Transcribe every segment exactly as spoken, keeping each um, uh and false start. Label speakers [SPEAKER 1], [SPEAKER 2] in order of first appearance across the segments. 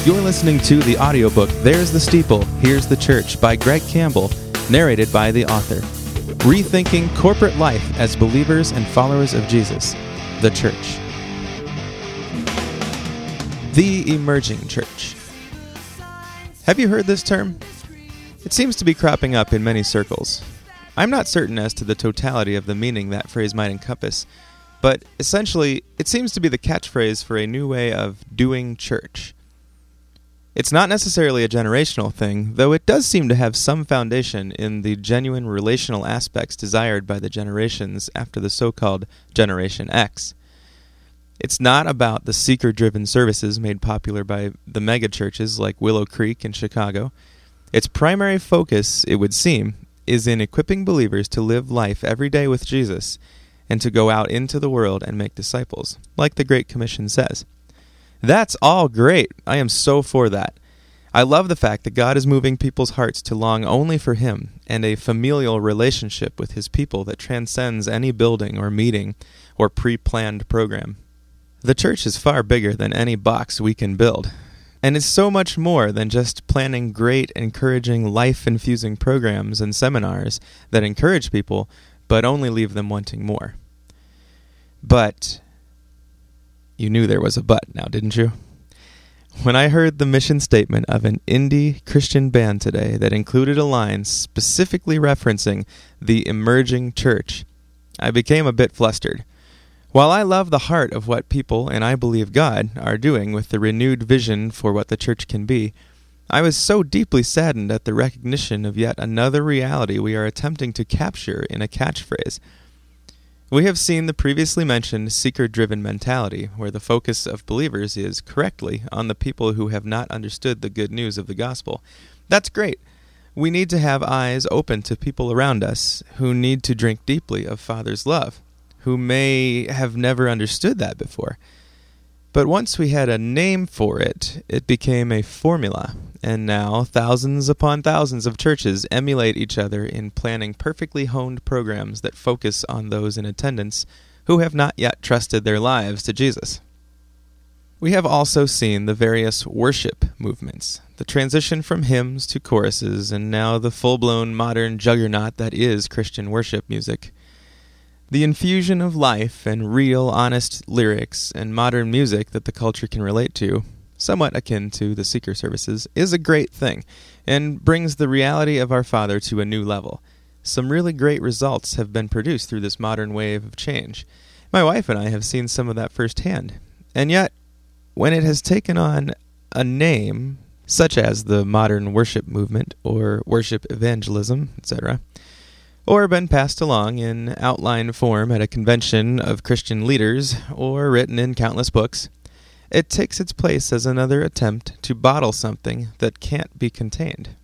[SPEAKER 1] You're listening to the audiobook There's the Steeple, Here's the Church by Greg Campbell, narrated by the author. Rethinking corporate life as believers and followers of Jesus, the Church. The emerging church. Have you heard this term? It seems to be cropping up in many circles. I'm not certain as to the totality of the meaning that phrase might encompass, but essentially, it seems to be the catchphrase for a new way of doing church. It's not necessarily a generational thing, though it does seem to have some foundation in the genuine relational aspects desired by the generations after the so-called Generation X. It's not about the seeker-driven services made popular by the megachurches like Willow Creek in Chicago. Its primary focus, it would seem, is in equipping believers to live life every day with Jesus and to go out into the world and make disciples, like the Great Commission says. That's all great. I am so for that. I love the fact that God is moving people's hearts to long only for Him and a familial relationship with His people that transcends any building or meeting or pre-planned program. The church is far bigger than any box we can build, and is so much more than just planning great, encouraging, life-infusing programs and seminars that encourage people, but only leave them wanting more. But you knew there was a but now, didn't you? When I heard the mission statement of an indie Christian band today that included a line specifically referencing the emerging church, I became a bit flustered. While I love the heart of what people, and I believe God, are doing with the renewed vision for what the church can be, I was so deeply saddened at the recognition of yet another reality we are attempting to capture in a catchphrase. We have seen the previously mentioned seeker-driven mentality, where the focus of believers is, correctly, on the people who have not understood the good news of the gospel. That's great. We need to have eyes open to people around us who need to drink deeply of Father's love, who may have never understood that before. But once we had a name for it, it became a formula, and now thousands upon thousands of churches emulate each other in planning perfectly honed programs that focus on those in attendance who have not yet trusted their lives to Jesus. We have also seen the various worship movements, the transition from hymns to choruses, and now the full-blown modern juggernaut that is Christian worship music. The infusion of life and real, honest lyrics and modern music that the culture can relate to, somewhat akin to the seeker services, is a great thing and brings the reality of our Father to a new level. Some really great results have been produced through this modern wave of change. My wife and I have seen some of that firsthand. And yet, when it has taken on a name, such as the modern worship movement or worship evangelism, et cetera, or been passed along in outline form at a convention of Christian leaders, or written in countless books, it takes its place as another attempt to bottle something that can't be contained.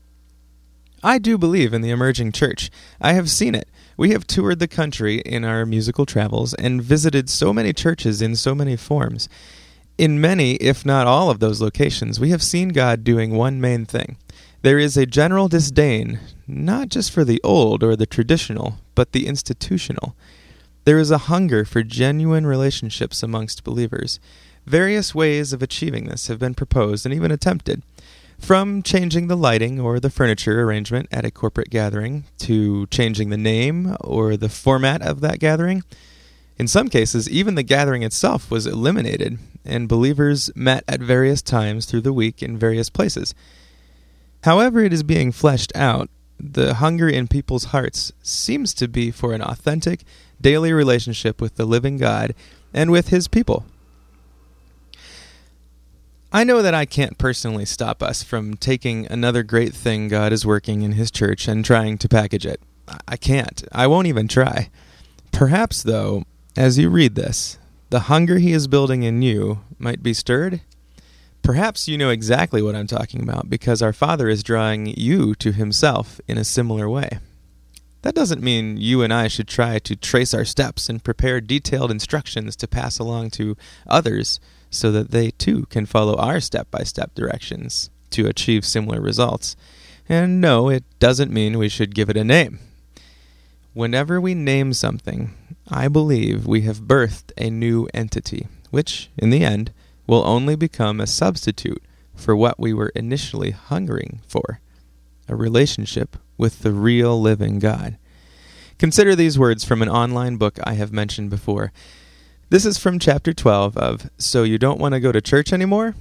[SPEAKER 1] I do believe in the emerging church. I have seen it. We have toured the country in our musical travels and visited so many churches in so many forms. In many, if not all of those locations, we have seen God doing one main thing. There is a general disdain, not just for the old or the traditional, but the institutional. There is a hunger for genuine relationships amongst believers. Various ways of achieving this have been proposed and even attempted, from changing the lighting or the furniture arrangement at a corporate gathering to changing the name or the format of that gathering. In some cases, even the gathering itself was eliminated, and believers met at various times through the week in various places. However it is being fleshed out, the hunger in people's hearts seems to be for an authentic, daily relationship with the living God and with His people. I know that I can't personally stop us from taking another great thing God is working in His church and trying to package it. I can't. I won't even try. Perhaps, though, as you read this, the hunger He is building in you might be stirred. Perhaps you know exactly what I'm talking about because our Father is drawing you to Himself in a similar way. That doesn't mean you and I should try to trace our steps and prepare detailed instructions to pass along to others so that they too can follow our step-by-step directions to achieve similar results. And no, it doesn't mean we should give it a name. Whenever we name something, I believe we have birthed a new entity, which, in the end, will only become a substitute for what we were initially hungering for, a relationship with the real living God. Consider these words from an online book I have mentioned before. This is from chapter twelve of So You Don't Want to Go to Church Anymore?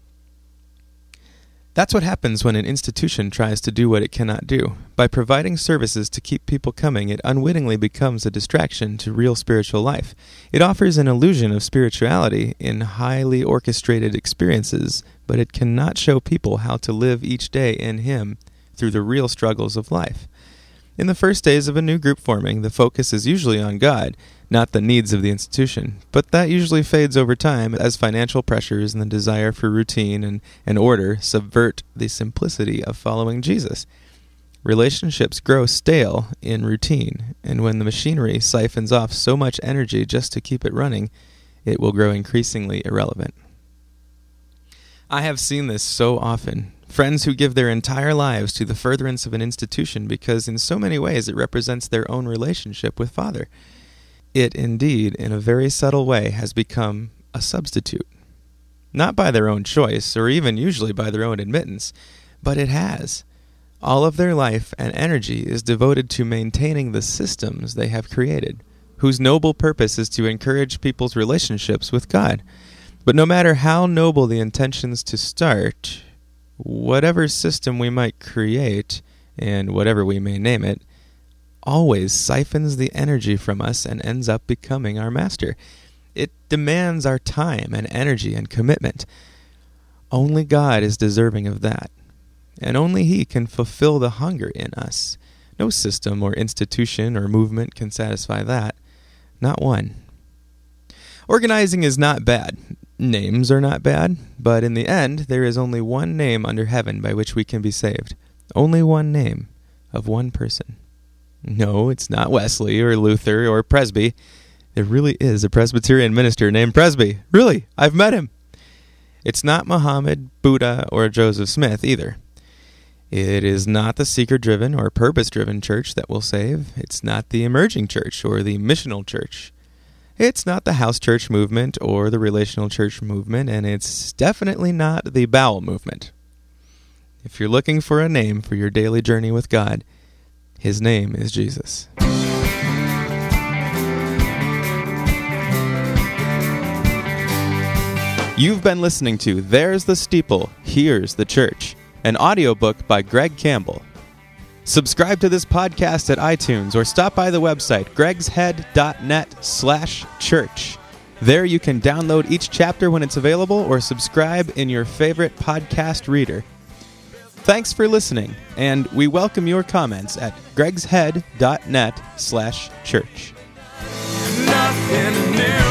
[SPEAKER 1] That's what happens when an institution tries to do what it cannot do. By providing services to keep people coming, it unwittingly becomes a distraction to real spiritual life. It offers an illusion of spirituality in highly orchestrated experiences, but it cannot show people how to live each day in Him through the real struggles of life. In the first days of a new group forming, the focus is usually on God, not the needs of the institution, but that usually fades over time as financial pressures and the desire for routine and, and order subvert the simplicity of following Jesus. Relationships grow stale in routine, and when the machinery siphons off so much energy just to keep it running, it will grow increasingly irrelevant. I have seen this so often. Friends who give their entire lives to the furtherance of an institution because in so many ways it represents their own relationship with Father. It indeed, in a very subtle way, has become a substitute. Not by their own choice, or even usually by their own admittance, but it has. All of their life and energy is devoted to maintaining the systems they have created, whose noble purpose is to encourage people's relationships with God. But no matter how noble the intentions to start, whatever system we might create, and whatever we may name it, always siphons the energy from us and ends up becoming our master. It demands our time and energy and commitment. Only God is deserving of that, and only He can fulfill the hunger in us. No system or institution or movement can satisfy that. Not one. Organizing is not bad. Names are not bad, but in the end, there is only one name under heaven by which we can be saved. Only one name of one person. No, it's not Wesley or Luther or Presby. There really is a Presbyterian minister named Presby. Really, I've met him. It's not Muhammad, Buddha, or Joseph Smith either. It is not the seeker-driven or purpose-driven church that will save. It's not the emerging church or the missional church. It's not the house church movement or the relational church movement, and it's definitely not the bowel movement. If you're looking for a name for your daily journey with God, His name is Jesus. You've been listening to There's the Steeple, Here's the Church, an audiobook by Greg Campbell. Subscribe to this podcast at iTunes or stop by the website gregshead.net slash church. There you can download each chapter when it's available or subscribe in your favorite podcast reader. Thanks for listening, and we welcome your comments at gregshead.net slash church. Nothing new.